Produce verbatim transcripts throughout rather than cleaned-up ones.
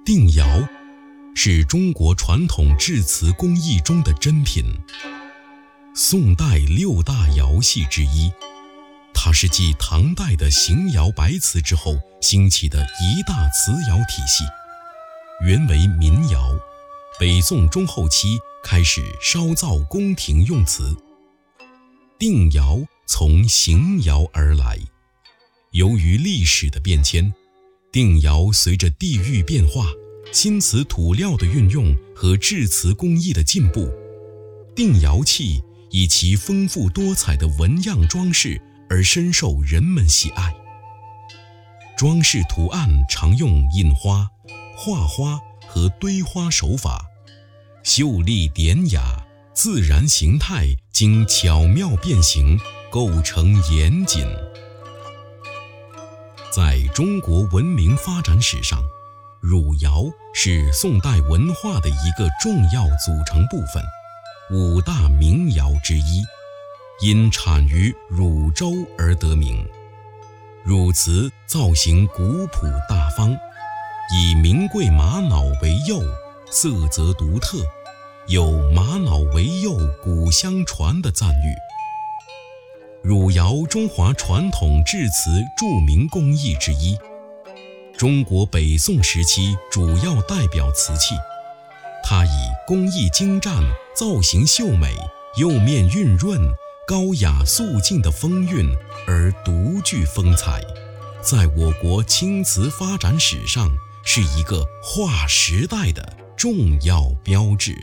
定窑是中国传统制瓷工艺中的珍品，宋代六大窑系之一。它是继唐代的邢窑白瓷之后兴起的一大瓷窑体系，原为民窑，北宋中后期开始烧造宫廷用瓷。定窑从邢窑而来，由于历史的变迁，定窑随着地域变化、新瓷土料的运用和制瓷工艺的进步，定窑器以其丰富多彩的纹样装饰而深受人们喜爱。装饰图案常用印花、画花和堆花手法，秀丽典雅，自然形态经巧妙变形，构成严谨。在中国文明发展史上，汝窑是宋代文化的一个重要组成部分，五大名窑之一，因产于汝州而得名。汝瓷造型古朴大方，以名贵玛瑙为釉，色泽独特，有玛瑙为釉古香传的赞誉。汝窑中华传统制瓷著名工艺之一，中国北宋时期主要代表瓷器。它以工艺精湛、造型秀美、釉面晕润、高雅素净的风韵而独具风采，在我国青瓷发展史上是一个划时代的重要标志。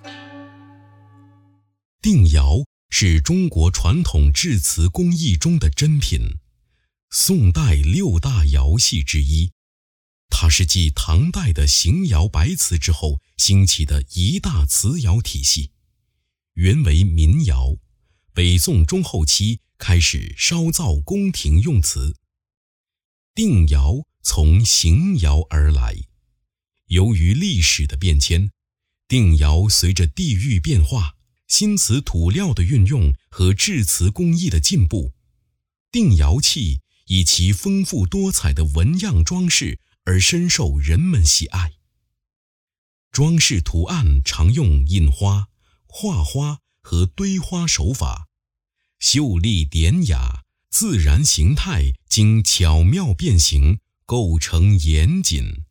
定窑是中国传统制瓷工艺中的珍品，宋代六大窑系之一。它是继唐代的邢窑白瓷之后兴起的一大瓷窑体系，原为民窑，北宋中后期开始烧造宫廷用瓷。定窑从邢窑而来，由于历史的变迁，定窑随着地域变化、新瓷土料的运用和制瓷工艺的进步，定窑器以其丰富多彩的纹样装饰而深受人们喜爱。装饰图案常用印花、画花和堆花手法，秀丽典雅，自然形态经巧妙变形，构成严谨。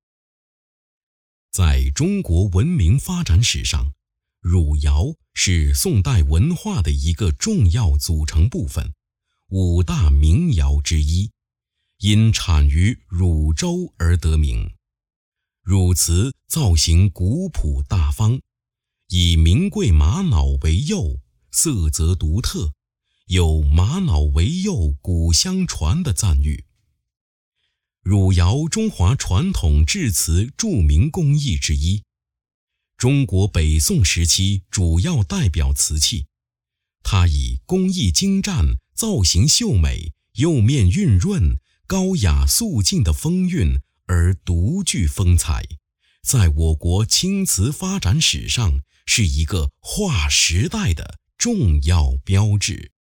在中国文明发展史上，汝窑是宋代文化的一个重要组成部分，五大名窑之一，因产于汝州而得名。汝瓷造型古朴大方，以名贵玛瑙为釉，色泽独特，有玛瑙为釉古香传的赞誉。汝窑中华传统制瓷著名工艺之一，中国北宋时期主要代表瓷器。它以工艺精湛、造型秀美、釉面晕润、高雅素净的风韵而独具风采，在我国青瓷发展史上是一个划时代的重要标志。